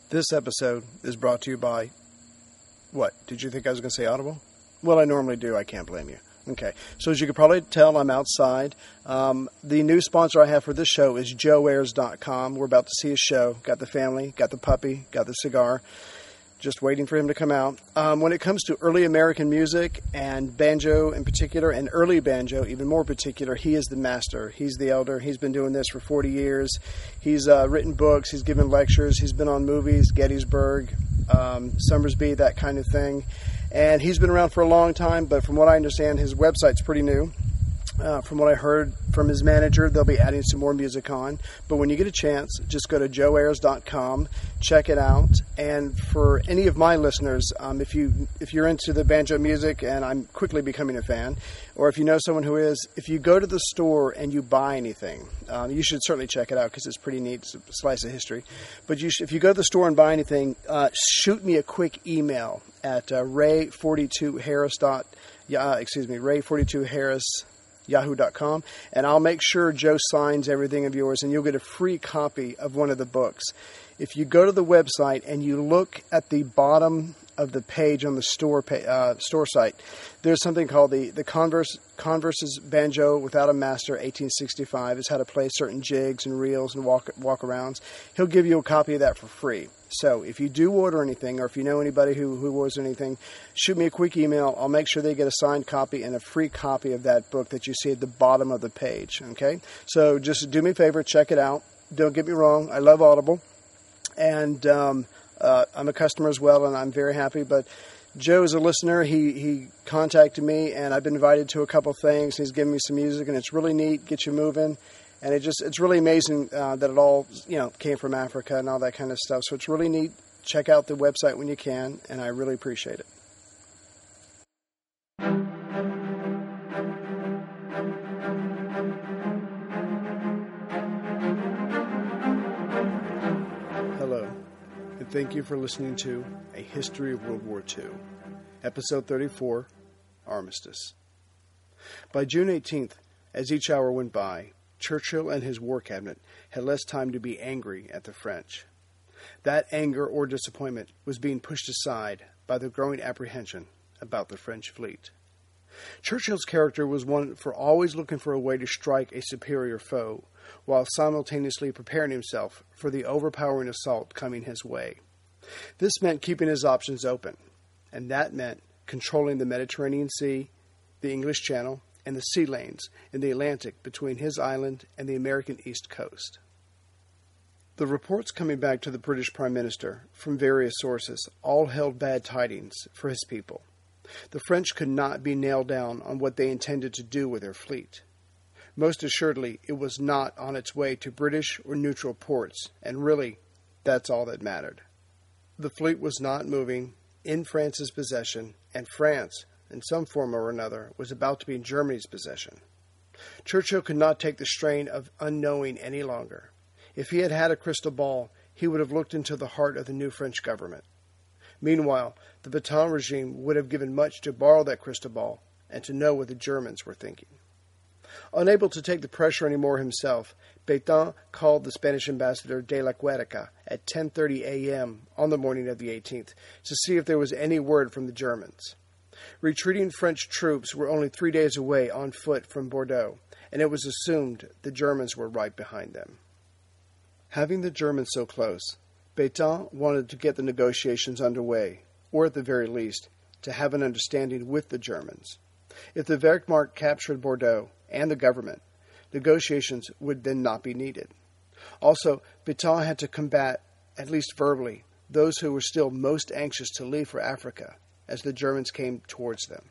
This episode is brought to you by... What? Did you think I was going to say Audible? Well, I normally do. I can't blame you. Okay. So as you can probably tell, I'm outside. The new sponsor I have for this show is joeayers.com. We're about to see a show. Got the family, got the puppy, got the cigar. Just waiting for him to come out. When it comes to early American music and banjo in particular, and early banjo even more particular, he is the master. He's the elder. He's been doing this for 40 years. He's written books. He's given lectures. He's been on movies, Gettysburg, Summersby, that kind of thing. And he's been around for a long time, but from what I understand, his website's pretty new. From what I heard from his manager, they'll be adding some more music on. But when you get a chance, just go to joeayers.com, check it out. And for any of my listeners, if you're into the banjo music, and I'm quickly becoming a fan, or if you know someone who is, if you go to the store and you buy anything, you should certainly check it out because it's pretty neat. It's a slice of history. But if you go to the store and buy anything, shoot me a quick email at ray42harris. Ray42harris. Yahoo.com, and I'll make sure Joe signs everything of yours, and you'll get a free copy of one of the books. If you go to the website and you look at the bottom of the page on the store site, there's something called the Converse's Banjo Without a Master 1865. It's how to play certain jigs and reels and walk-arounds. He'll give you a copy of that for free. So if you do order anything, or if you know anybody who orders anything, shoot me a quick email. I'll make sure they get a signed copy and a free copy of that book that you see at the bottom of the page. Okay? So just do me a favor, check it out. Don't get me wrong, I love Audible. And I'm a customer as well, and I'm very happy. But Joe is a listener. He contacted me, and I've been invited to a couple things. He's given me some music, and it's really neat. Get you moving, and it's really amazing that it all came from Africa and all that kind of stuff. So it's really neat. Check out the website when you can, and I really appreciate it. Thank you for listening to A History of World War II, Episode 34, Armistice. By June 18th, as each hour went by, Churchill and his war cabinet had less time to be angry at the French. That anger or disappointment was being pushed aside by the growing apprehension about the French fleet. Churchill's character was one for always looking for a way to strike a superior foe, while simultaneously preparing himself for the overpowering assault coming his way. This meant keeping his options open, and that meant controlling the Mediterranean Sea, the English Channel, and the sea lanes in the Atlantic between his island and the American East Coast. The reports coming back to the British Prime Minister from various sources all held bad tidings for his people. The French could not be nailed down on what they intended to do with their fleet. Most assuredly, it was not on its way to British or neutral ports, and really, that's all that mattered. The fleet was not moving in France's possession, and France, in some form or another, was about to be in Germany's possession. Churchill could not take the strain of unknowing any longer. If he had had a crystal ball, he would have looked into the heart of the new French government. Meanwhile, the Pétain regime would have given much to borrow that crystal ball and to know what the Germans were thinking. Unable to take the pressure anymore himself, Pétain called the Spanish ambassador de la Guerra at 10:30 a.m. on the morning of the 18th to see if there was any word from the Germans. Retreating French troops were only 3 days away on foot from Bordeaux, and it was assumed the Germans were right behind them. Having the Germans so close, Pétain wanted to get the negotiations underway, or at the very least, to have an understanding with the Germans. If the Wehrmacht captured Bordeaux and the government, negotiations would then not be needed. Also, Pétain had to combat, at least verbally, those who were still most anxious to leave for Africa as the Germans came towards them.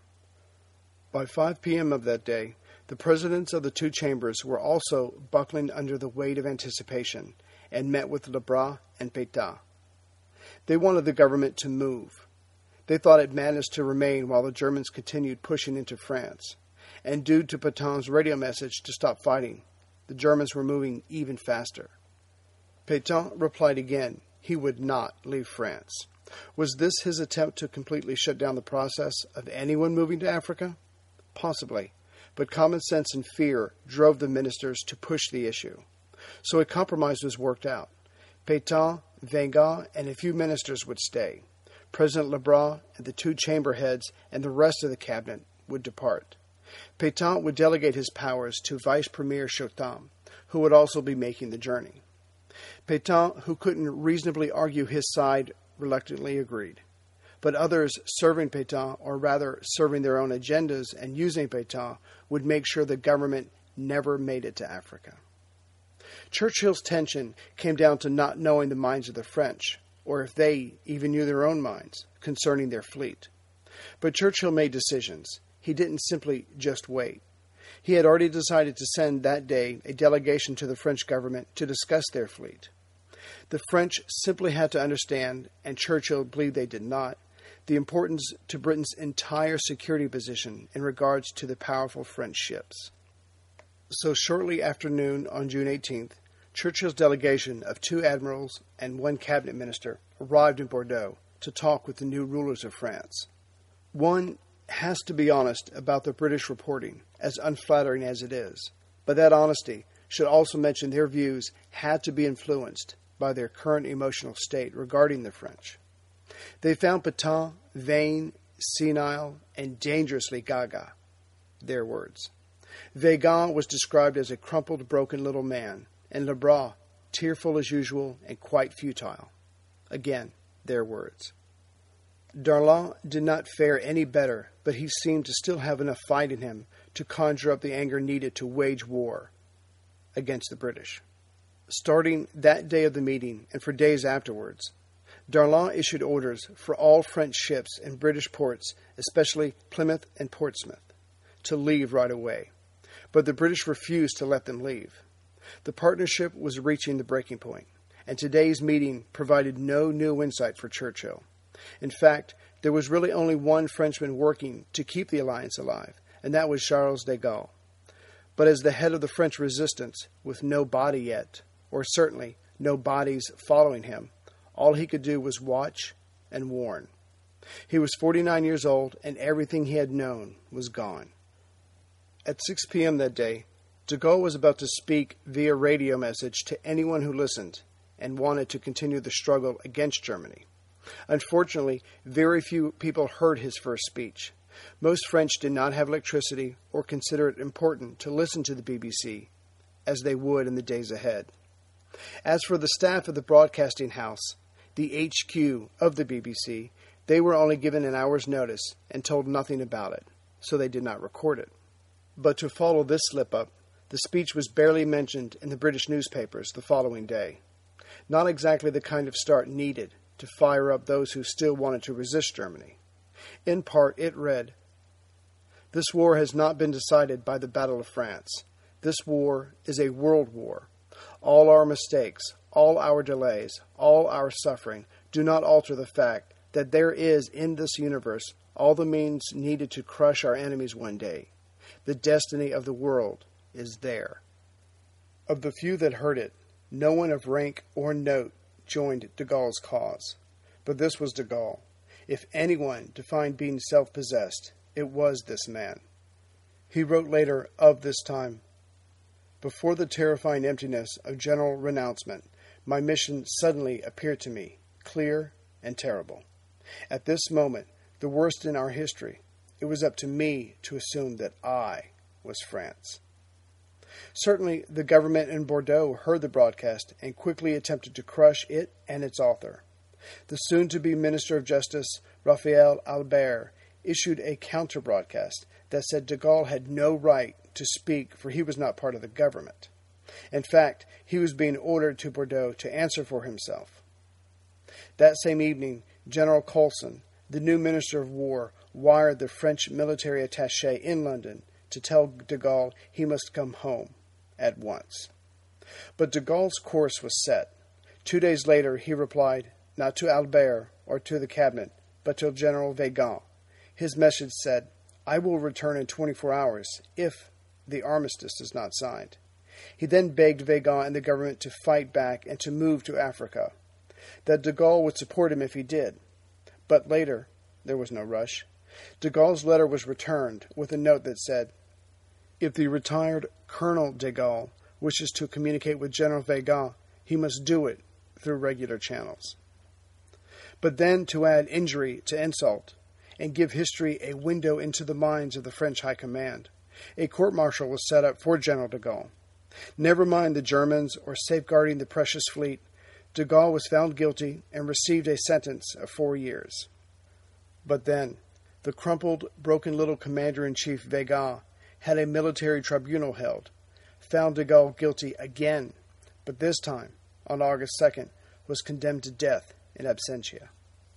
By 5 p.m. of that day, the presidents of the two chambers were also buckling under the weight of anticipation and met with Lebras and Pétain. They wanted the government to move. They thought it madness to remain while the Germans continued pushing into France. And due to Pétain's radio message to stop fighting, the Germans were moving even faster. Pétain replied again he would not leave France. Was this his attempt to completely shut down the process of anyone moving to Africa? Possibly, but common sense and fear drove the ministers to push the issue. So a compromise was worked out. Pétain, Weygand, and a few ministers would stay. President Lebras and the two chamber heads and the rest of the cabinet would depart. Pétain would delegate his powers to Vice Premier Chautemps, who would also be making the journey. Pétain, who couldn't reasonably argue his side, reluctantly agreed. But others serving Pétain, or rather serving their own agendas and using Pétain, would make sure the government never made it to Africa. Churchill's tension came down to not knowing the minds of the French, or if they even knew their own minds, concerning their fleet. But Churchill made decisions. He didn't simply just wait. He had already decided to send that day a delegation to the French government to discuss their fleet. The French simply had to understand, and Churchill believed they did not, the importance to Britain's entire security position in regards to the powerful French ships. So shortly after noon on June 18th, Churchill's delegation of 2 admirals and 1 cabinet minister arrived in Bordeaux to talk with the new rulers of France. One has to be honest about the British reporting, as unflattering as it is, but that honesty should also mention their views had to be influenced by their current emotional state regarding the French. They found Pétain vain, senile, and dangerously gaga. Their words. Weygand was described as a crumpled, broken little man, and Lebras, tearful as usual and quite futile. Again, their words. Darlan did not fare any better, but he seemed to still have enough fight in him to conjure up the anger needed to wage war against the British. Starting that day of the meeting and for days afterwards, Darlan issued orders for all French ships in British ports, especially Plymouth and Portsmouth, to leave right away. But the British refused to let them leave. The partnership was reaching the breaking point, and today's meeting provided no new insight for Churchill. In fact, there was really only one Frenchman working to keep the alliance alive, and that was Charles de Gaulle. But as the head of the French resistance, with no body yet, or certainly no bodies following him, all he could do was watch and warn. He was 49 years old, and everything he had known was gone. At 6 p.m. that day, de Gaulle was about to speak via radio message to anyone who listened and wanted to continue the struggle against Germany. Unfortunately, very few people heard his first speech. Most French did not have electricity or consider it important to listen to the BBC, as they would in the days ahead. As for the staff of the broadcasting house, the HQ of the BBC, they were only given an hour's notice and told nothing about it, so they did not record it. But to follow this slip-up, the speech was barely mentioned in the British newspapers the following day. Not exactly the kind of start needed to fire up those who still wanted to resist Germany. In part, it read, "This war has not been decided by the Battle of France. This war is a world war. All our mistakes, all our delays, all our suffering do not alter the fact that there is in this universe all the means needed to crush our enemies one day. The destiny of the world is there." Of the few that heard it, no one of rank or note joined de Gaulle's cause. But this was de Gaulle. If anyone defined being self-possessed, it was this man. He wrote later of this time, "Before the terrifying emptiness of general renouncement, my mission suddenly appeared to me, clear and terrible. At this moment, the worst in our history, it was up to me to assume that I was France." Certainly, the government in Bordeaux heard the broadcast and quickly attempted to crush it and its author. The soon-to-be Minister of Justice, Raphael Albert, issued a counter-broadcast that said de Gaulle had no right to speak for he was not part of the government. In fact, he was being ordered to Bordeaux to answer for himself. That same evening, General Colson, the new Minister of War, wired the French military attaché in London to tell de Gaulle he must come home at once. But de Gaulle's course was set. 2 days later, he replied, not to Albert or to the cabinet, but to General Weygand. His message said, "I will return in 24 hours if the armistice is not signed." He then begged Weygand and the government to fight back and to move to Africa, that de Gaulle would support him if he did. But later, there was no rush. De Gaulle's letter was returned with a note that said, "If the retired Colonel de Gaulle wishes to communicate with General Weygand, he must do it through regular channels. But then to add injury to insult, and give history a window into the minds of the French High Command, a court-martial was set up for General de Gaulle. Never mind the Germans or safeguarding the precious fleet, de Gaulle was found guilty and received a sentence of 4 years. But then, the crumpled, broken little Commander-in-Chief Weygand had a military tribunal held, found de Gaulle guilty again, but this time, on August 2nd, was condemned to death in absentia.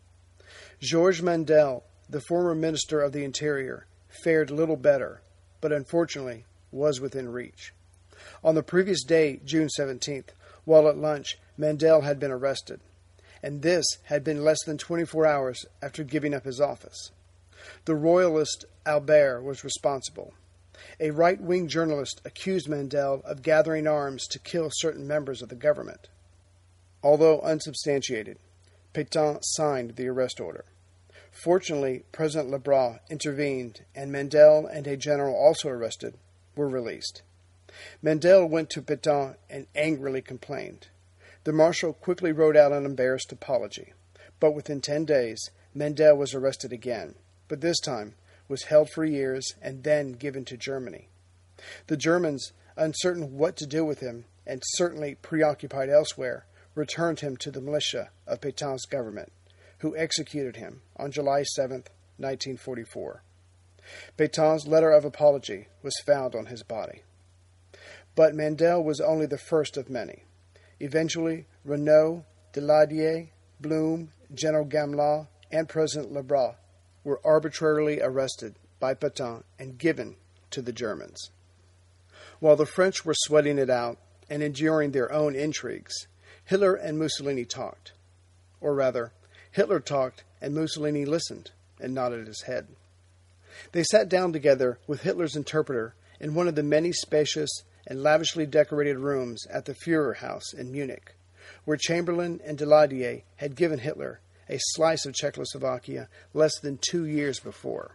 Georges Mandel, the former Minister of the Interior, fared little better, but unfortunately was within reach. On the previous day, June 17th, while at lunch, Mandel had been arrested, and this had been less than 24 hours after giving up his office. The royalist Albert was responsible. A right-wing journalist accused Mandel of gathering arms to kill certain members of the government. Although unsubstantiated, Pétain signed the arrest order. Fortunately, President Lebras intervened, and Mandel and a general also arrested were released. Mandel went to Pétain and angrily complained. The marshal quickly wrote out an embarrassed apology, but within 10 days, Mandel was arrested again, but this time was held for years and then given to Germany. The Germans, uncertain what to do with him and certainly preoccupied elsewhere, returned him to the militia of Pétain's government, who executed him on July 7, 1944. Pétain's letter of apology was found on his body. But Mandel was only the first of many. Eventually, Renaud, Daladier, Blum, General Gamelin, and President Lebras were arbitrarily arrested by Pétain and given to the Germans. While the French were sweating it out and enduring their own intrigues, Hitler and Mussolini talked. Or rather, Hitler talked and Mussolini listened and nodded his head. They sat down together with Hitler's interpreter in one of the many spacious and lavishly decorated rooms at the Führerhaus in Munich, where Chamberlain and Daladier had given Hitler a slice of Czechoslovakia less than 2 years before.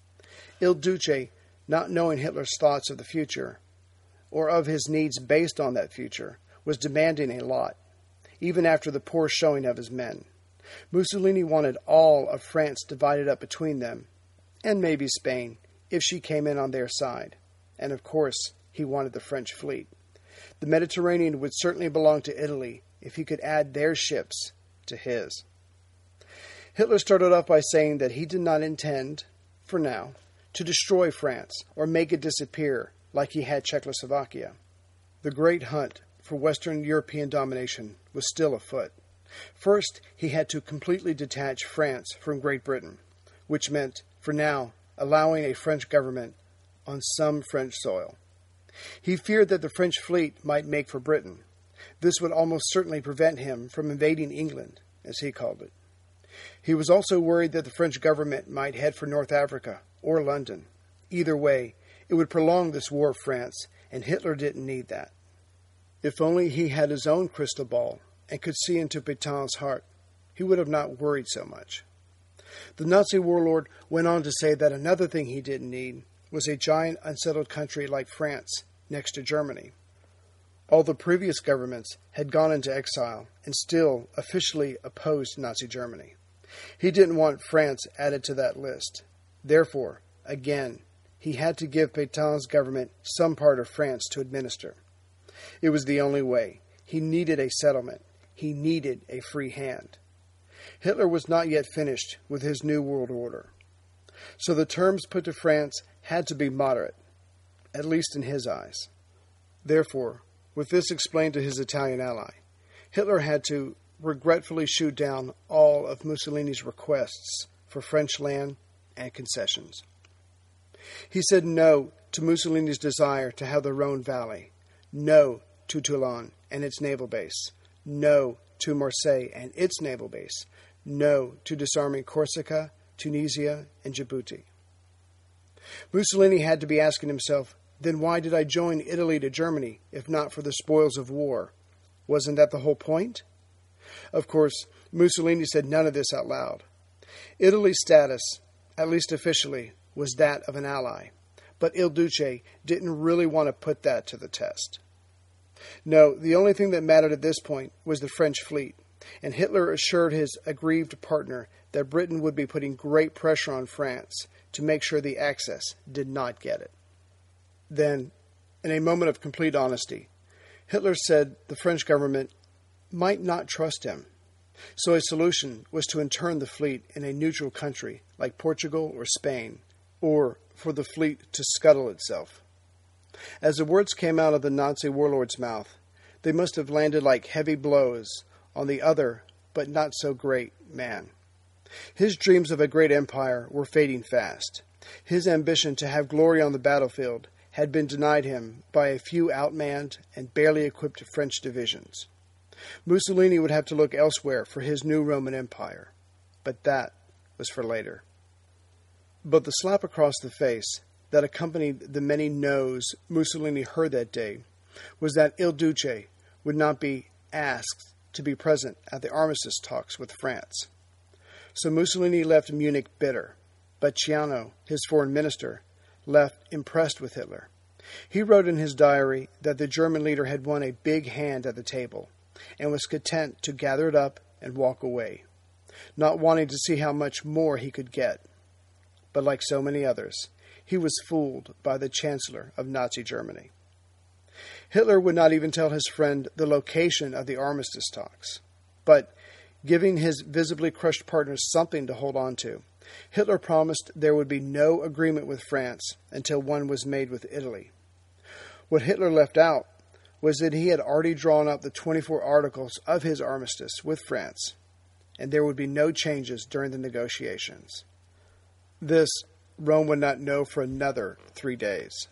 Il Duce, not knowing Hitler's thoughts of the future, or of his needs based on that future, was demanding a lot, even after the poor showing of his men. Mussolini wanted all of France divided up between them, and maybe Spain, if she came in on their side. And of course, he wanted the French fleet. The Mediterranean would certainly belong to Italy if he could add their ships to his. Hitler started off by saying that he did not intend, for now, to destroy France or make it disappear like he had Czechoslovakia. The great hunt for Western European domination was still afoot. First, he had to completely detach France from Great Britain, which meant, for now, allowing a French government on some French soil. He feared that the French fleet might make for Britain. This would almost certainly prevent him from invading England, as he called it. He was also worried that the French government might head for North Africa or London. Either way, it would prolong this war of France, and Hitler didn't need that. If only he had his own crystal ball and could see into Pétain's heart, he would have not worried so much. The Nazi warlord went on to say that another thing he didn't need was a giant unsettled country like France next to Germany. All the previous governments had gone into exile and still officially opposed Nazi Germany. He didn't want France added to that list. Therefore, again, he had to give Pétain's government some part of France to administer. It was the only way. He needed a settlement. He needed a free hand. Hitler was not yet finished with his new world order. So the terms put to France had to be moderate, at least in his eyes. Therefore, with this explained to his Italian ally, Hitler had to regretfully shoot down all of Mussolini's requests for French land and concessions. He said no to Mussolini's desire to have the Rhone Valley, no to Toulon and its naval base, no to Marseille and its naval base, no to disarming Corsica, Tunisia, and Djibouti. Mussolini had to be asking himself, then why did I join Italy to Germany if not for the spoils of war? Wasn't that the whole point? Of course, Mussolini said none of this out loud. Italy's status, at least officially, was that of an ally, but Il Duce didn't really want to put that to the test. No, the only thing that mattered at this point was the French fleet, and Hitler assured his aggrieved partner that Britain would be putting great pressure on France to make sure the Axis did not get it. Then, in a moment of complete honesty, Hitler said the French government might not trust him, so a solution was to intern the fleet in a neutral country like Portugal or Spain, or for the fleet to scuttle itself. As the words came out of the Nazi warlord's mouth, they must have landed like heavy blows on the other, but not so great, man. His dreams of a great empire were fading fast. His ambition to have glory on the battlefield had been denied him by a few outmanned and barely equipped French divisions. Mussolini would have to look elsewhere for his new Roman Empire, but that was for later. But the slap across the face that accompanied the many no's Mussolini heard that day was that Il Duce would not be asked to be present at the armistice talks with France. So Mussolini left Munich bitter, but Ciano, his foreign minister, left impressed with Hitler. He wrote in his diary that the German leader had won a big hand at the table and was content to gather it up and walk away, not wanting to see how much more he could get. But like so many others, he was fooled by the Chancellor of Nazi Germany. Hitler would not even tell his friend the location of the armistice talks, but giving his visibly crushed partners something to hold on to, Hitler promised there would be no agreement with France until one was made with Italy. What Hitler left out was that he had already drawn up the 24 articles of his armistice with France, and there would be no changes during the negotiations. This Rome would not know for another 3 days.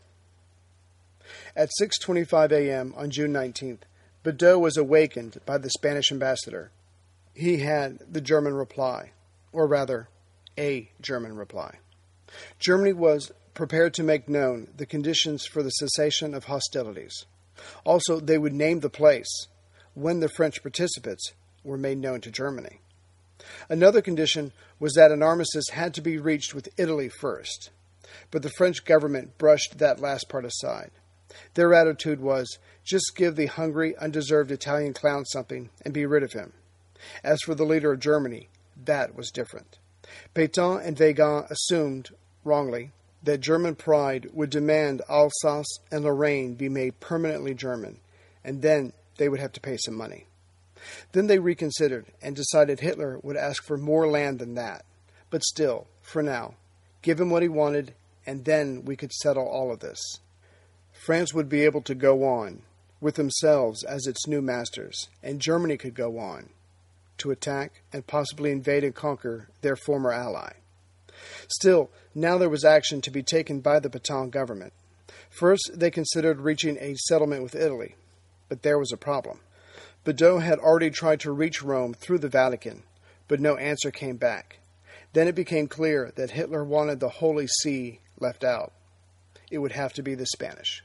At 6:25 a.m. on June 19th, Badeau was awakened by the Spanish ambassador. He had the German reply, or rather, a German reply. Germany was prepared to make known the conditions for the cessation of hostilities. Also, they would name the place when the French participants were made known to Germany. Another condition was that an armistice had to be reached with Italy first, but the French government brushed that last part aside. Their attitude was, just give the hungry, undeserved Italian clown something and be rid of him. As for the leader of Germany, that was different. Pétain and Weygand assumed, wrongly, that German pride would demand Alsace and Lorraine be made permanently German, and then they would have to pay some money. Then they reconsidered and decided Hitler would ask for more land than that. But still, for now, give him what he wanted, and then we could settle all of this. France would be able to go on, with themselves as its new masters, and Germany could go on, to attack and possibly invade and conquer their former ally. Still, now there was action to be taken by the Pétain government. First, they considered reaching a settlement with Italy, but there was a problem. Badeau had already tried to reach Rome through the Vatican, but no answer came back. Then it became clear that Hitler wanted the Holy See left out. It would have to be the Spanish.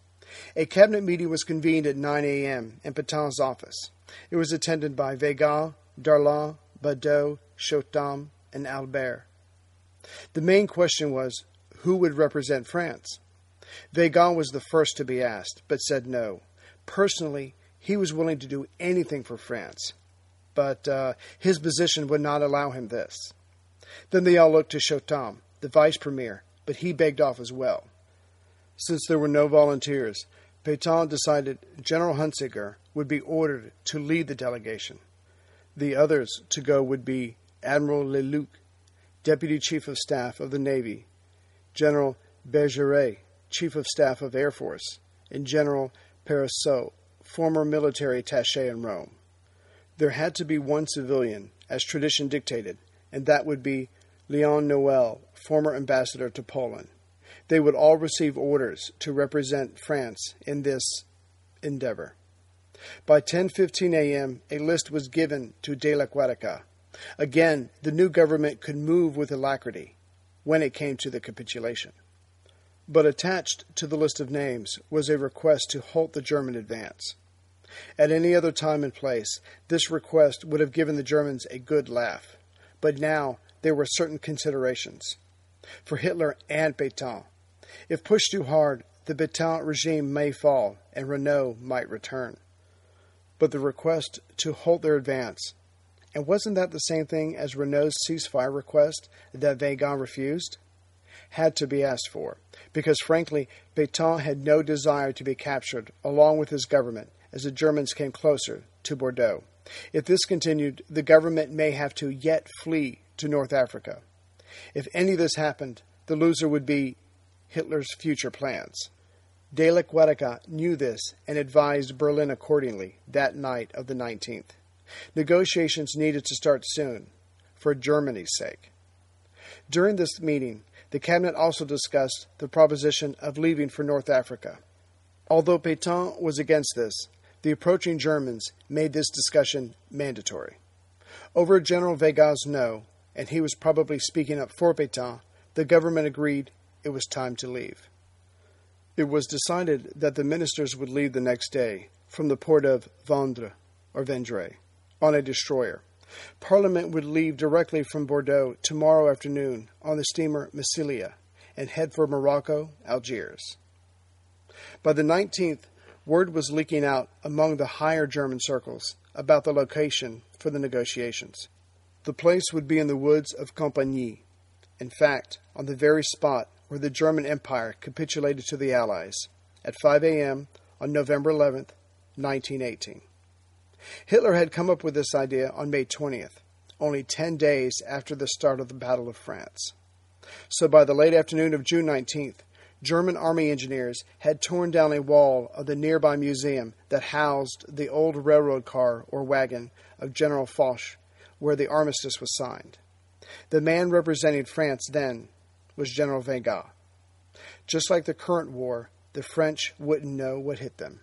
A cabinet meeting was convened at 9 a.m. in Pétain's office. It was attended by Weygand, Darlan, Badeau, Chautemps, and Albert. The main question was, who would represent France? Weygand was the first to be asked, but said no. Personally, he was willing to do anything for France, but his position would not allow him this. Then they all looked to Chautemps, the vice premier, but he begged off as well. Since there were no volunteers, Pétain decided General Hunziker would be ordered to lead the delegation. The others to go would be Admiral Leluc, Deputy Chief of Staff of the Navy, General Bergeret, Chief of Staff of Air Force, and General Peresseau, former military attaché in Rome. There had to be one civilian, as tradition dictated, and that would be Leon Noël, former ambassador to Poland. They would all receive orders to represent France in this endeavor. By 10:15 a.m., a list was given to De la Guernica. Again, the new government could move with alacrity when it came to the capitulation. But attached to the list of names was a request to halt the German advance. At any other time and place, this request would have given the Germans a good laugh. But now there were certain considerations. For Hitler and Pétain, if pushed too hard, the Pétain regime may fall and Renault might return. But the request to halt their advance, and wasn't that the same thing as Renault's ceasefire request that Weygand refused, had to be asked for, because frankly, Pétain had no desire to be captured along with his government as the Germans came closer to Bordeaux. If this continued, the government may have to yet flee to North Africa. If any of this happened, the loser would be Hitler's future plans. De la Guernica knew this and advised Berlin accordingly that night of the 19th. Negotiations needed to start soon, for Germany's sake. During this meeting, the cabinet also discussed the proposition of leaving for North Africa. Although Pétain was against this, the approaching Germans made this discussion mandatory. Over General Weygand's no, and he was probably speaking up for Pétain, the government agreed it was time to leave. It was decided that the ministers would leave the next day from the port of Vendres, or Vendré, on a destroyer. Parliament would leave directly from Bordeaux tomorrow afternoon on the steamer Massilia and head for Morocco, Algiers. By the 19th, word was leaking out among the higher German circles about the location for the negotiations. The place would be in the woods of Compagny, in fact, on the very spot where the German Empire capitulated to the Allies at 5 a.m. on November 11th, 1918. Hitler had come up with this idea on May 20th, only 10 days after the start of the Battle of France. So by the late afternoon of June 19th, German army engineers had torn down a wall of the nearby museum that housed the old railroad car or wagon of General Foch, where the armistice was signed. The man representing France then was General Weygand. Just like the current war, the French wouldn't know what hit them.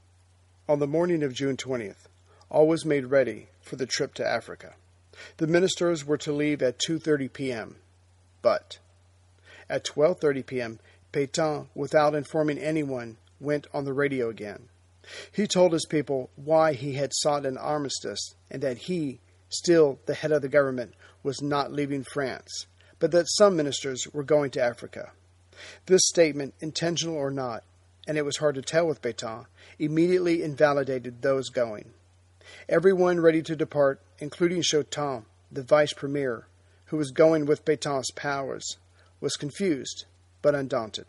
On the morning of June 20th, all was made ready for the trip to Africa. The ministers were to leave at 2:30 p.m., but at 12:30 p.m., Pétain, without informing anyone, went on the radio again. He told his people why he had sought an armistice and that he, still the head of the government, was not leaving France, but that some ministers were going to Africa. This statement, intentional or not, and it was hard to tell with Pétain, immediately invalidated those going. Everyone ready to depart, including Chautin, the vice premier, who was going with Pétain's powers, was confused but undaunted.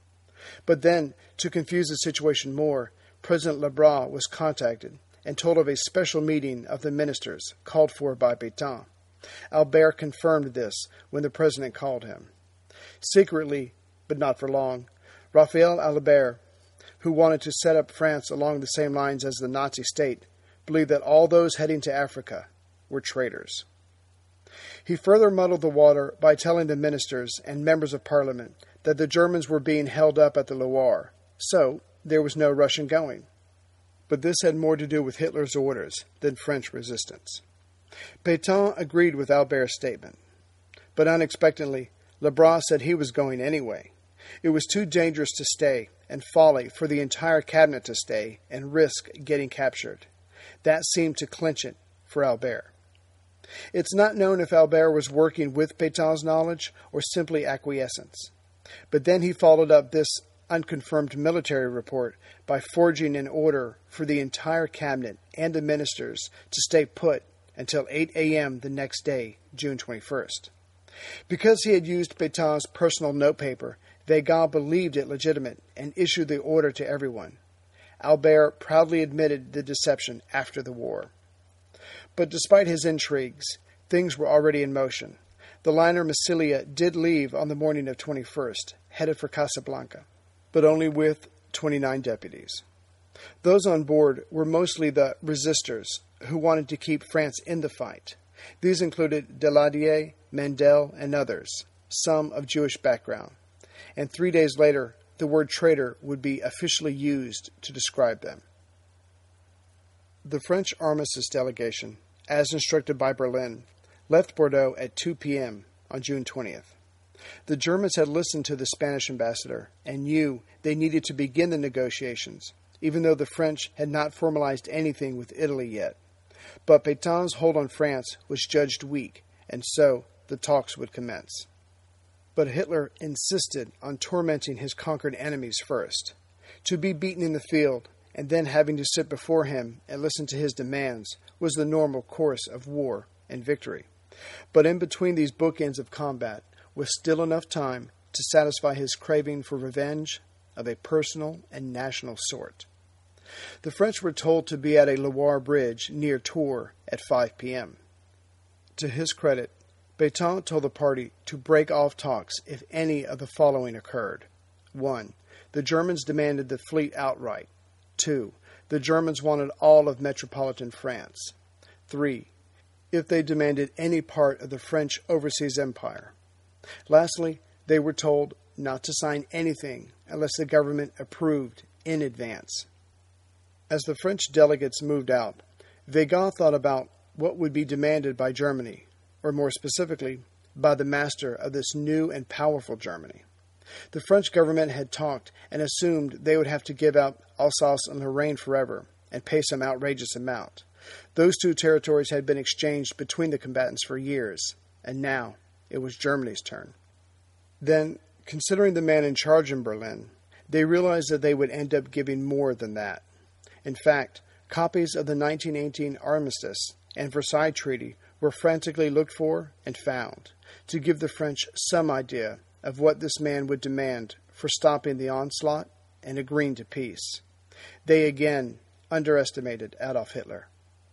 But then, to confuse the situation more, President Lebras was contacted and told of a special meeting of the ministers called for by Pétain. Albert confirmed this when the president called him. Secretly, but not for long, Raphael Albert, who wanted to set up France along the same lines as the Nazi state, believed that all those heading to Africa were traitors. He further muddled the water by telling the ministers and members of parliament that the Germans were being held up at the Loire, so there was no Russian going. But this had more to do with Hitler's orders than French resistance. Pétain agreed with Albert's statement, but unexpectedly, Lebras said he was going anyway. It was too dangerous to stay, and folly for the entire cabinet to stay and risk getting captured. That seemed to clinch it for Albert. It's not known if Albert was working with Pétain's knowledge or simply acquiescence. But then he followed up this unconfirmed military report by forging an order for the entire cabinet and the ministers to stay put until 8 a.m. the next day, June 21st. Because he had used Pétain's personal notepaper, Weygand believed it legitimate and issued the order to everyone. Albert proudly admitted the deception after the war. But despite his intrigues, things were already in motion. The liner Massilia did leave on the morning of 21st, headed for Casablanca, but only with 29 deputies. Those on board were mostly the resistors who wanted to keep France in the fight. These included Daladier, Mandel, and others, some of Jewish background. And 3 days later, the word traitor would be officially used to describe them. The French armistice delegation, as instructed by Berlin, left Bordeaux at 2 p.m. on June 20th. The Germans had listened to the Spanish ambassador and knew they needed to begin the negotiations, even though the French had not formalized anything with Italy yet. But Pétain's hold on France was judged weak, and so the talks would commence. But Hitler insisted on tormenting his conquered enemies first. To be beaten in the field, and then having to sit before him and listen to his demands, was the normal course of war and victory. But in between these bookends of combat was still enough time to satisfy his craving for revenge of a personal and national sort. The French were told to be at a Loire bridge near Tours at 5 p.m. To his credit, Pétain told the party to break off talks if any of the following occurred. 1. The Germans demanded the fleet outright. 2. The Germans wanted all of metropolitan France. 3. If they demanded any part of the French overseas empire. Lastly, they were told not to sign anything unless the government approved in advance. As the French delegates moved out, Weygand thought about what would be demanded by Germany, or more specifically, by the master of this new and powerful Germany. The French government had talked and assumed they would have to give out Alsace and Lorraine forever and pay some outrageous amount. Those two territories had been exchanged between the combatants for years, and now it was Germany's turn. Then, considering the man in charge in Berlin, they realized that they would end up giving more than that. In fact, copies of the 1918 Armistice and Versailles Treaty were frantically looked for and found to give the French some idea of what this man would demand for stopping the onslaught and agreeing to peace. They again underestimated Adolf Hitler.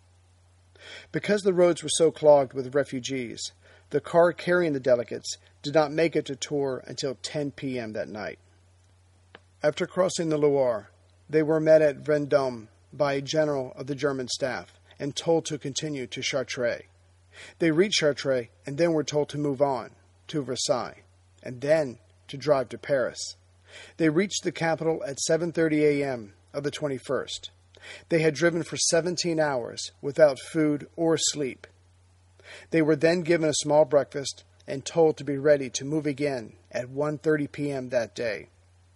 Because the roads were so clogged with refugees, the car carrying the delegates did not make it to Tours until 10 p.m. that night. After crossing the Loire, they were met at Vendôme by a general of the German staff and told to continue to Chartres. They reached Chartres and then were told to move on to Versailles and then to drive to Paris. They reached the capital at 7:30 a.m. of the 21st. They had driven for 17 hours without food or sleep. They were then given a small breakfast and told to be ready to move again at 1:30 p.m. that day.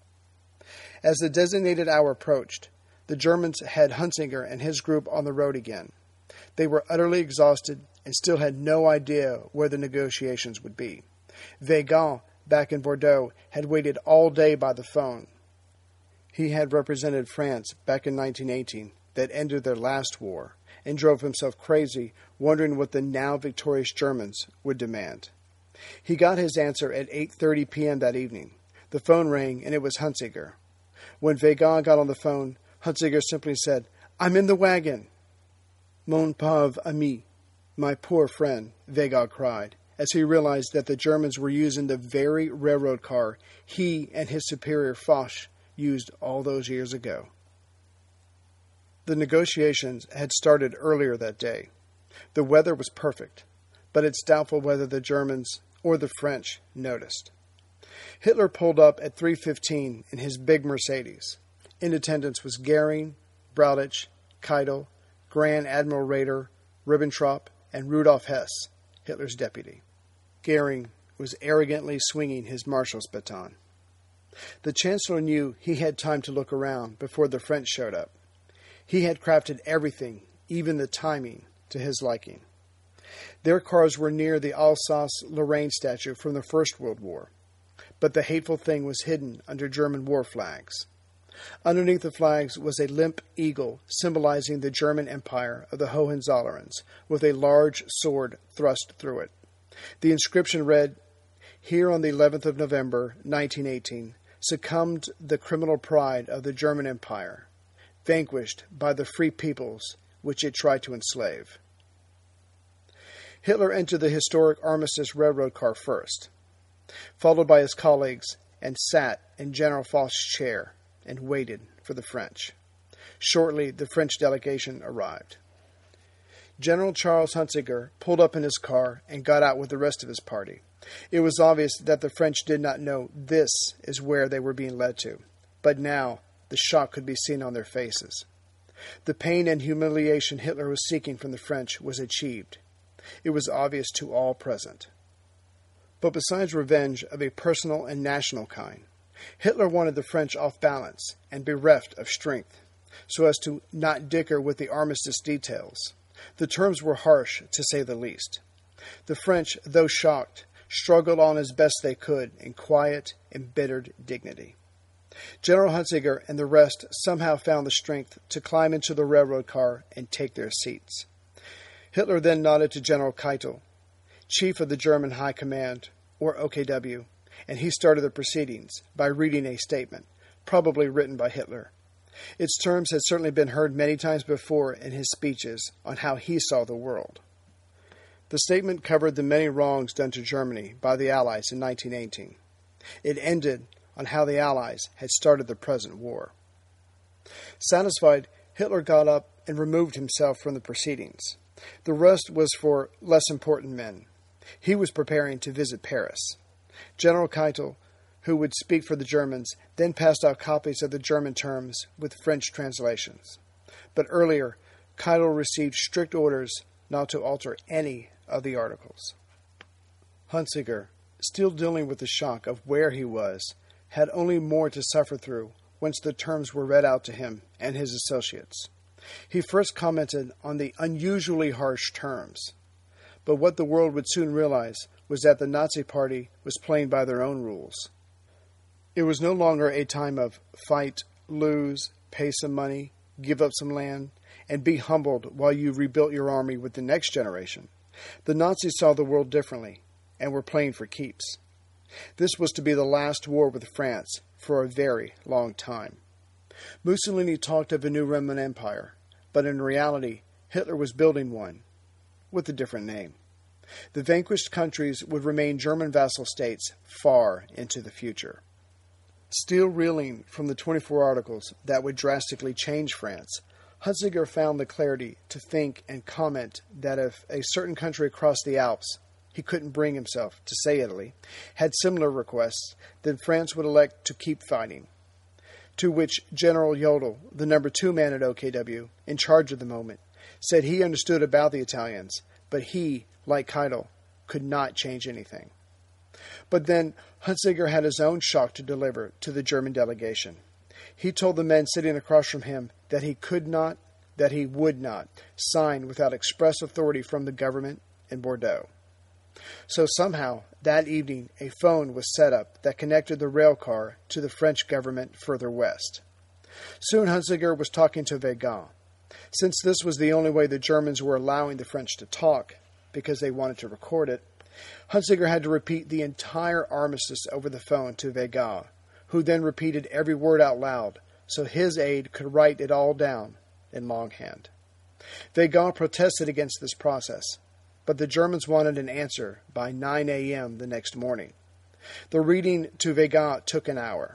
As the designated hour approached, the Germans had Hunsinger and his group on the road again. They were utterly exhausted and still had no idea where the negotiations would be. Weygand, back in Bordeaux, had waited all day by the phone. He had represented France back in 1918 that ended their last war and drove himself crazy wondering what the now victorious Germans would demand. He got his answer at 8:30 p.m. that evening. The phone rang and it was Hunsinger. When Weygand got on the phone, Hunsinger simply said, "I'm in the wagon." "Mon pauvre ami," my poor friend, Weygand cried, as he realized that the Germans were using the very railroad car he and his superior Foch used all those years ago. The negotiations had started earlier that day. The weather was perfect, but it's doubtful whether the Germans or the French noticed. Hitler pulled up at 3:15 in his big Mercedes. In attendance was Goering, Brauchitsch, Keitel, Grand Admiral Raeder, Ribbentrop, and Rudolf Hess, Hitler's deputy. Goering was arrogantly swinging his marshal's baton. The Chancellor knew he had time to look around before the French showed up. He had crafted everything, even the timing, to his liking. Their cars were near the Alsace-Lorraine statue from the First World War, but the hateful thing was hidden under German war flags. Underneath the flags was a limp eagle symbolizing the German Empire of the Hohenzollerns, with a large sword thrust through it. The inscription read, "Here on the 11th of November, 1918, succumbed the criminal pride of the German Empire, vanquished by the free peoples which it tried to enslave." Hitler entered the historic Armistice railroad car first, followed by his colleagues, and sat in General Foch's chair and waited for the French. Shortly, the French delegation arrived. General Charles Hunsinger pulled up in his car and got out with the rest of his party. It was obvious that the French did not know this is where they were being led to, but now the shock could be seen on their faces. The pain and humiliation Hitler was seeking from the French was achieved. It was obvious to all present. But besides revenge of a personal and national kind, Hitler wanted the French off balance and bereft of strength, so as to not dicker with the armistice details. The terms were harsh, to say the least. The French, though shocked, struggled on as best they could in quiet, embittered dignity. General Hunziker and the rest somehow found the strength to climb into the railroad car and take their seats. Hitler then nodded to General Keitel, Chief of the German High Command, or OKW, and he started the proceedings by reading a statement, probably written by Hitler. Its terms had certainly been heard many times before in his speeches on how he saw the world. The statement covered the many wrongs done to Germany by the Allies in 1918. It ended on how the Allies had started the present war. Satisfied, Hitler got up and removed himself from the proceedings. The rest was for less important men. He was preparing to visit Paris. General Keitel, who would speak for the Germans, then passed out copies of the German terms with French translations. But earlier, Keitel received strict orders not to alter any of the articles. Hunziker, still dealing with the shock of where he was, had only more to suffer through once the terms were read out to him and his associates. He first commented on the unusually harsh terms, but what the world would soon realize was that the Nazi Party was playing by their own rules. It was no longer a time of fight, lose, pay some money, give up some land, and be humbled while you rebuilt your army with the next generation. The Nazis saw the world differently and were playing for keeps. This was to be the last war with France for a very long time. Mussolini talked of a new Roman Empire, but in reality, Hitler was building one with a different name. The vanquished countries would remain German vassal states far into the future. Still reeling from the 24 articles that would drastically change France, Hunziker found the clarity to think and comment that if a certain country across the Alps, he couldn't bring himself to say Italy, had similar requests, then France would elect to keep fighting. To which General Jodl, the number 2 man at OKW, in charge of the moment, said he understood about the Italians, but he, like Keitel, could not change anything. But then Hunziker had his own shock to deliver to the German delegation. He told the men sitting across from him that he would not sign without express authority from the government in Bordeaux. So somehow, that evening, a phone was set up that connected the rail car to the French government further west. Soon Hunziker was talking to Weygand. Since this was the only way the Germans were allowing the French to talk, because they wanted to record it, Hunziker had to repeat the entire armistice over the phone to Weygand, who then repeated every word out loud, so his aide could write it all down in longhand. Weygand protested against this process, but the Germans wanted an answer by 9 a.m. the next morning. The reading to Weygand took an hour.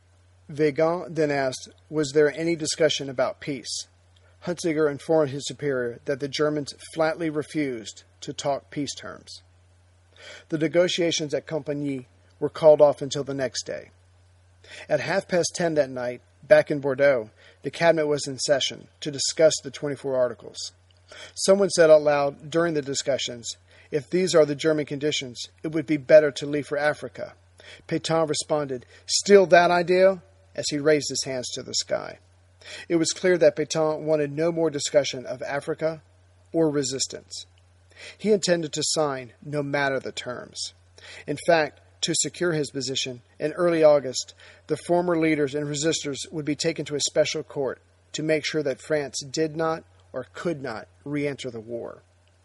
Weygand then asked, was there any discussion about peace? Hunziker informed his superior that the Germans flatly refused to talk peace terms. The negotiations at Compagny were called off until the next day. At 10:30 that night, back in Bordeaux, the cabinet was in session to discuss the 24 articles. Someone said out loud during the discussions, if these are the German conditions, it would be better to leave for Africa. Pétain responded, still that idea? As he raised his hands to the sky. It was clear that Pétain wanted no more discussion of Africa or resistance. He intended to sign no matter the terms. In fact, to secure his position, in early August, the former leaders and resistors would be taken to a special court to make sure that France did not or could not re-enter the war.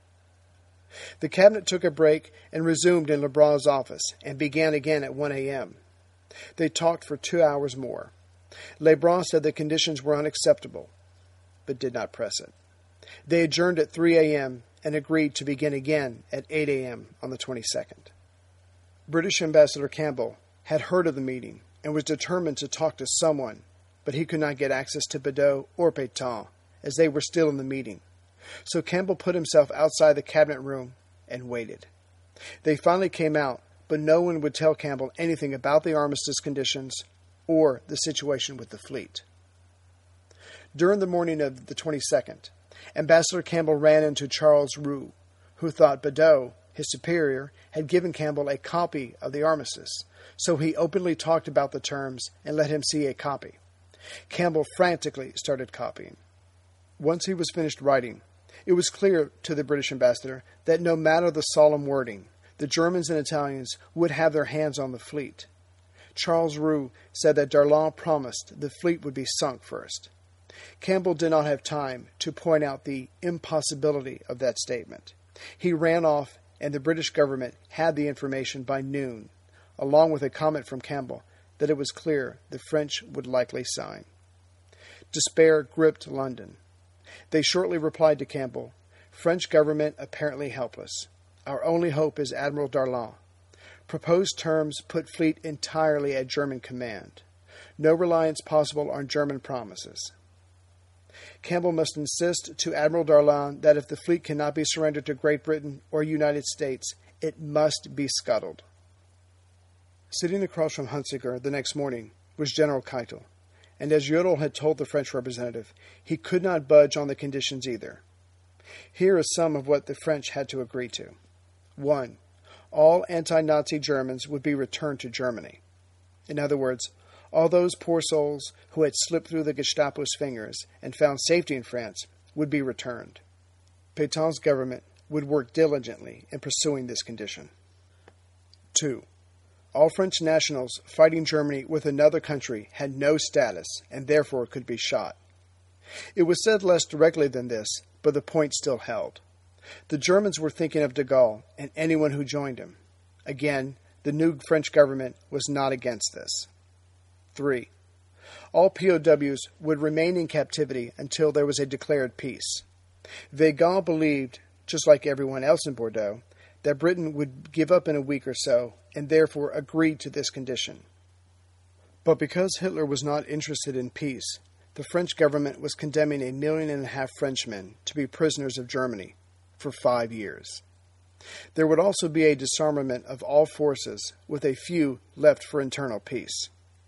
The cabinet took a break and resumed in Lebrun's office and began again at 1 a.m. They talked for 2 hours more. Lebrun said the conditions were unacceptable, but did not press it. They adjourned at 3 a.m. and agreed to begin again at 8 a.m. on the 22nd. British Ambassador Campbell had heard of the meeting and was determined to talk to someone, but he could not get access to Bedeau or Pétain, as they were still in the meeting. So Campbell put himself outside the cabinet room and waited. They finally came out, but no one would tell Campbell anything about the armistice conditions or the situation with the fleet. During the morning of the 22nd, Ambassador Campbell ran into Charles Roux, who thought Bedeau, his superior, had given Campbell a copy of the armistice, so he openly talked about the terms and let him see a copy. Campbell frantically started copying. Once he was finished writing, it was clear to the British ambassador that no matter the solemn wording, the Germans and Italians would have their hands on the fleet. Charles Roux said that Darlan promised the fleet would be sunk first. Campbell did not have time to point out the impossibility of that statement. He ran off, and the British government had the information by noon, along with a comment from Campbell that it was clear the French would likely sign. Despair gripped London. They shortly replied to Campbell, "French government apparently helpless. Our only hope is Admiral Darlan. Proposed terms put fleet entirely at German command. No reliance possible on German promises." Campbell must insist to Admiral Darlan that if the fleet cannot be surrendered to Great Britain or United States, it must be scuttled. Sitting across from Hunsiker the next morning was General Keitel, and as Jodl had told the French representative, he could not budge on the conditions either. Here is some of what the French had to agree to. 1. All anti-Nazi Germans would be returned to Germany. In other words, all those poor souls who had slipped through the Gestapo's fingers and found safety in France would be returned. Pétain's government would work diligently in pursuing this condition. 2. All French nationals fighting Germany with another country had no status and therefore could be shot. It was said less directly than this, but the point still held. The Germans were thinking of de Gaulle and anyone who joined him. Again, the new French government was not against this. 3. All POWs would remain in captivity until there was a declared peace. Weygand believed, just like everyone else in Bordeaux, that Britain would give up in a week or so, and therefore agreed to this condition. But because Hitler was not interested in peace, the French government was condemning 1.5 million Frenchmen to be prisoners of Germany for 5 years. There would also be a disarmament of all forces, with a few left for internal peace.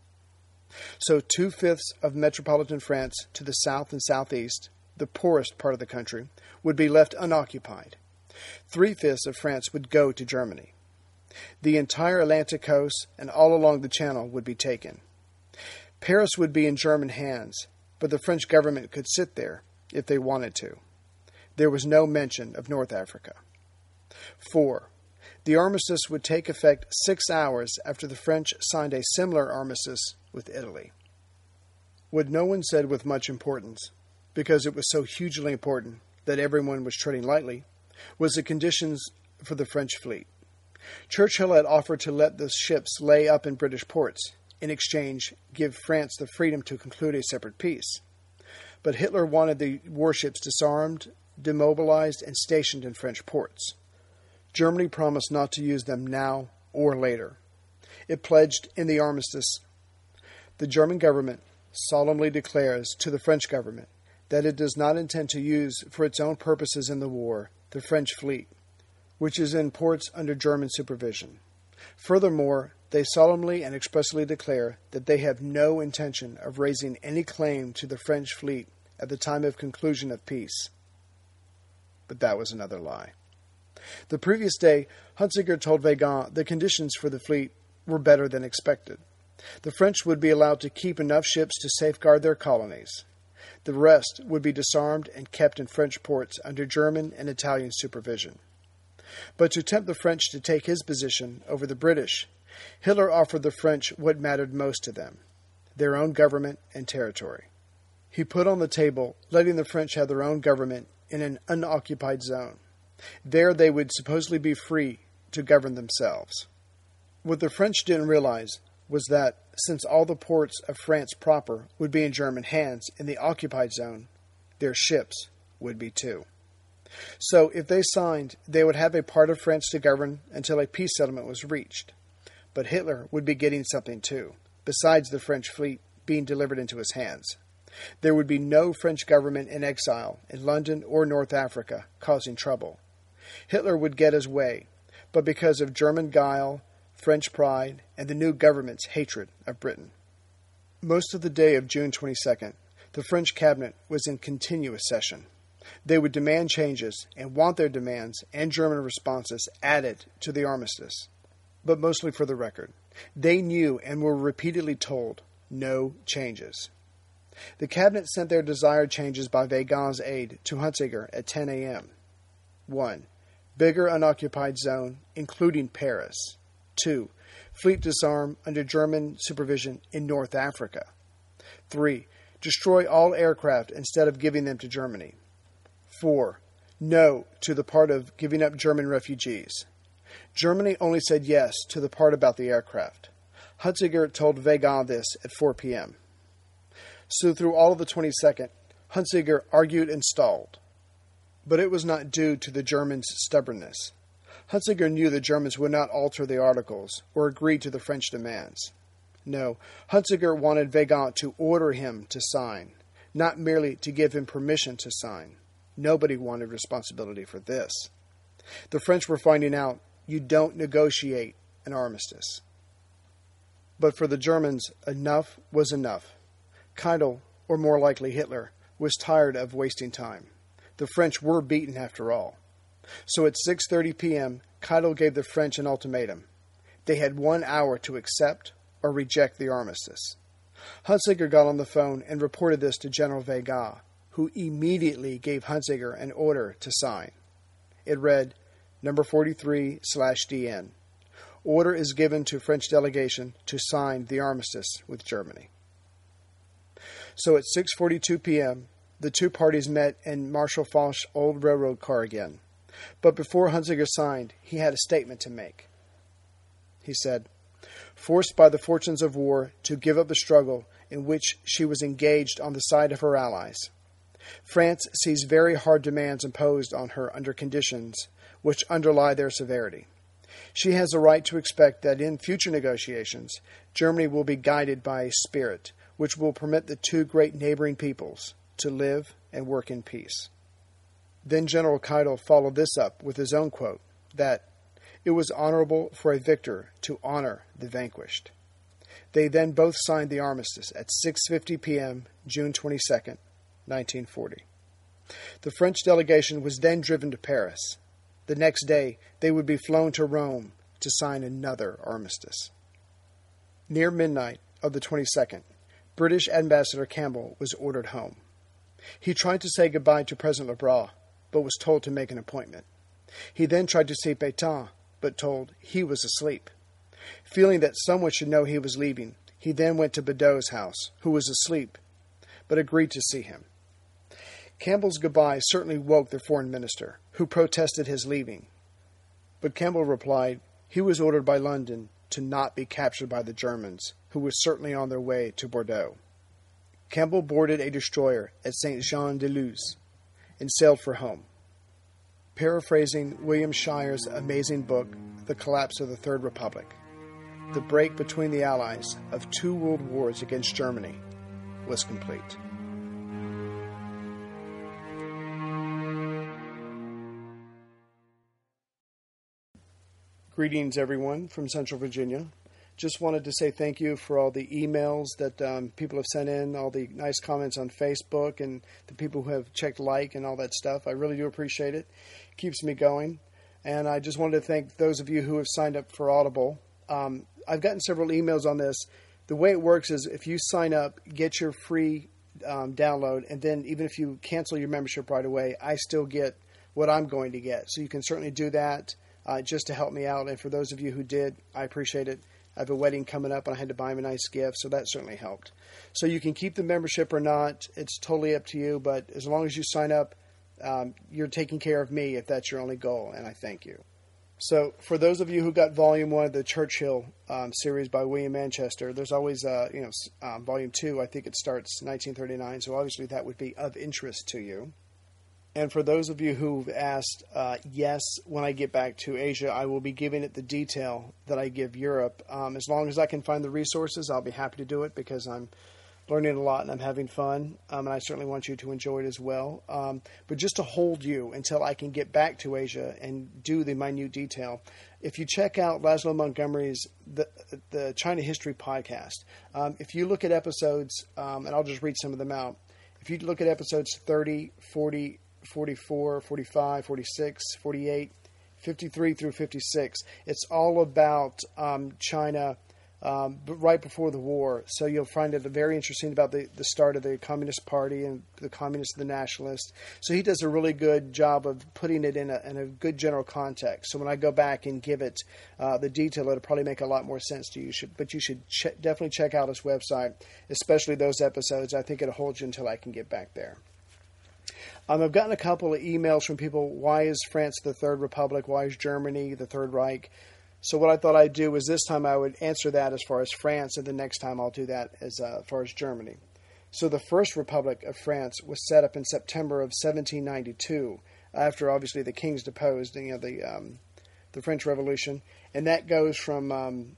So 2/5 of metropolitan France to the south and southeast, the poorest part of the country, would be left unoccupied. 3/5 of France would go to Germany. The entire Atlantic coast and all along the Channel would be taken. Paris would be in German hands, but the French government could sit there if they wanted to. There was no mention of North Africa. 4. The armistice would take effect 6 hours after the French signed a similar armistice with Italy. What no one said with much importance, because it was so hugely important that everyone was treading lightly, was the conditions for the French fleet. Churchill had offered to let the ships lay up in British ports, in exchange give France the freedom to conclude a separate peace. But Hitler wanted the warships disarmed, demobilized, and stationed in French ports. Germany promised not to use them now or later. It pledged in the armistice, the German government solemnly declares to the French government that it does not intend to use for its own purposes in the war the French fleet, which is in ports under German supervision. Furthermore, they solemnly and expressly declare that they have no intention of raising any claim to the French fleet at the time of conclusion of peace. But that was another lie. The previous day, Hunsiker told Weygand the conditions for the fleet were better than expected. The French would be allowed to keep enough ships to safeguard their colonies. The rest would be disarmed and kept in French ports under German and Italian supervision. But to tempt the French to take his position over the British, Hitler offered the French what mattered most to them, their own government and territory. He put on the table letting the French have their own government in an unoccupied zone. There they would supposedly be free to govern themselves. What the French didn't realize was that, since all the ports of France proper would be in German hands in the occupied zone, their ships would be too. So, if they signed, they would have a part of France to govern until a peace settlement was reached. But Hitler would be getting something too, besides the French fleet being delivered into his hands. There would be no French government in exile in London or North Africa causing trouble. Hitler would get his way, but because of German guile, French pride, and the new government's hatred of Britain. Most of the day of June 22nd, the French cabinet was in continuous session. They would demand changes and want their demands and German responses added to the armistice. But mostly for the record, they knew and were repeatedly told no changes. The cabinet sent their desired changes by Weygand's aide to Hunsiker at 10 a.m. 1. bigger unoccupied zone, including Paris. 2. Fleet disarm under German supervision in North Africa. 3. Destroy all aircraft instead of giving them to Germany. 4. No to the part of giving up German refugees. Germany only said yes to the part about the aircraft. Hunziker told Weygand this at 4 p.m. So through all of the 22nd, Hunziker argued and stalled. But it was not due to the Germans' stubbornness. Hunziker knew the Germans would not alter the articles or agree to the French demands. No, Hunziker wanted Weygand to order him to sign, not merely to give him permission to sign. Nobody wanted responsibility for this. The French were finding out you don't negotiate an armistice. But for the Germans, enough was enough. Keitel, or more likely Hitler, was tired of wasting time. The French were beaten after all. So at 6:30 p.m., Keitel gave the French an ultimatum. They had 1 hour to accept or reject the armistice. Hunziker got on the phone and reported this to General Weygand, who immediately gave Hunziker an order to sign. It read, number 43/DN. Order is given to French delegation to sign the armistice with Germany. So at 6:42 p.m., the two parties met in Marshal Foch's old railroad car again. But before Hunziker signed, he had a statement to make. He said, forced by the fortunes of war to give up the struggle in which she was engaged on the side of her allies, France sees very hard demands imposed on her under conditions which underlie their severity. She has a right to expect that in future negotiations, Germany will be guided by a spirit which will permit the two great neighboring peoples to live and work in peace. Then General Keitel followed this up with his own quote, that it was honorable for a victor to honor the vanquished. They then both signed the armistice at 6:50 p.m., June 22nd, 1940. The French delegation was then driven to Paris. The next day, they would be flown to Rome to sign another armistice. Near midnight of the 22nd, British Ambassador Campbell was ordered home. He tried to say goodbye to President Lebras, but was told to make an appointment. He then tried to see Pétain, but told he was asleep. Feeling that someone should know he was leaving, he then went to Bedeau's house, who was asleep, but agreed to see him. Campbell's goodbye certainly woke the foreign minister, who protested his leaving. But Campbell replied he was ordered by London to not be captured by the Germans, who were certainly on their way to Bordeaux. Campbell boarded a destroyer at Saint-Jean-de-Luz and sailed for home. Paraphrasing William Shire's amazing book, The Collapse of the Third Republic, the break between the Allies of 2 world wars against Germany was complete. Greetings, everyone, from Central Virginia. Just wanted to say thank you for all the emails that people have sent in, all the nice comments on Facebook, and the people who have checked like and all that stuff. I really do appreciate it. It keeps me going. And I just wanted to thank those of you who have signed up for Audible. I've gotten several emails on this. The way it works is if you sign up, get your free download, and then even if you cancel your membership right away, I still get what I'm going to get. So you can certainly do that just to help me out. And for those of you who did, I appreciate it. I have a wedding coming up, and I had to buy him a nice gift, so that certainly helped. So you can keep the membership or not. It's totally up to you, but as long as you sign up, you're taking care of me if that's your only goal, and I thank you. So for those of you who got Volume 1 of the Churchill series by William Manchester, there's always Volume 2. I think it starts 1939, so obviously that would be of interest to you. And for those of you who've asked, yes, when I get back to Asia, I will be giving it the detail that I give Europe. As long as I can find the resources, I'll be happy to do it because I'm learning a lot and I'm having fun. And I certainly want you to enjoy it as well. But just to hold you until I can get back to Asia and do the minute detail, if you check out Laszlo Montgomery's the China History podcast, if you look at episodes, and I'll just read some of them out. If you look at episodes 30, 40, 44, 45, 46, 48, 53 through 56. It's all about China but right before the war. So you'll find it very interesting about the start of the Communist Party and the Communists and the Nationalists. So he does a really good job of putting it in a good general context. So when I go back and give it the detail, it'll probably make a lot more sense to you. But you should definitely check out his website, especially those episodes. I think it'll hold you until I can get back there. I've gotten a couple of emails from people. Why is France the Third Republic? Why is Germany the Third Reich? So what I thought I'd do is this time I would answer that as far as France, and the next time I'll do that as far as Germany. So the First Republic of France was set up in September of 1792, after obviously the kings deposed, the French Revolution, and that goes from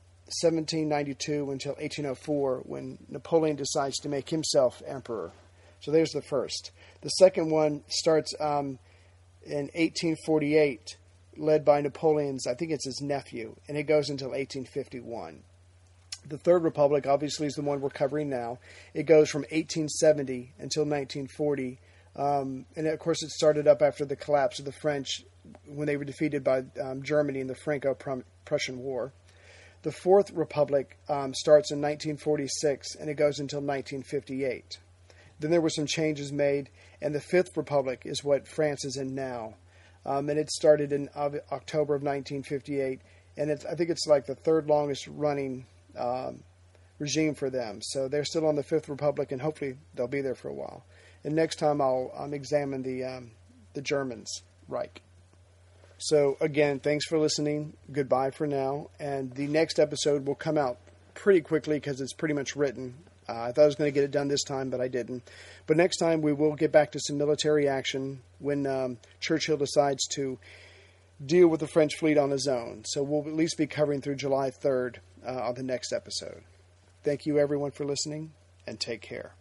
1792 until 1804, when Napoleon decides to make himself emperor. So there's the first. The second one starts in 1848. Led by Napoleon's, I think it's his nephew, and it goes until 1851. The Third Republic, obviously, is the one we're covering now. It goes from 1870 until 1940, and of course it started up after the collapse of the French when they were defeated by Germany in the Franco-Prussian War. The Fourth Republic starts in 1946, and it goes until 1958. Then there were some changes made, and the Fifth Republic is what France is in now. And it started in October of 1958, and I think it's like the third longest running regime for them. So they're still on the Fifth Republic, and hopefully they'll be there for a while. And next time I'll examine the Germans' Reich. So again, thanks for listening. Goodbye for now. And the next episode will come out pretty quickly because it's pretty much written. I thought I was going to get it done this time, but I didn't. But next time we will get back to some military action when Churchill decides to deal with the French fleet on his own. So we'll at least be covering through July 3rd on the next episode. Thank you, everyone, for listening, and take care.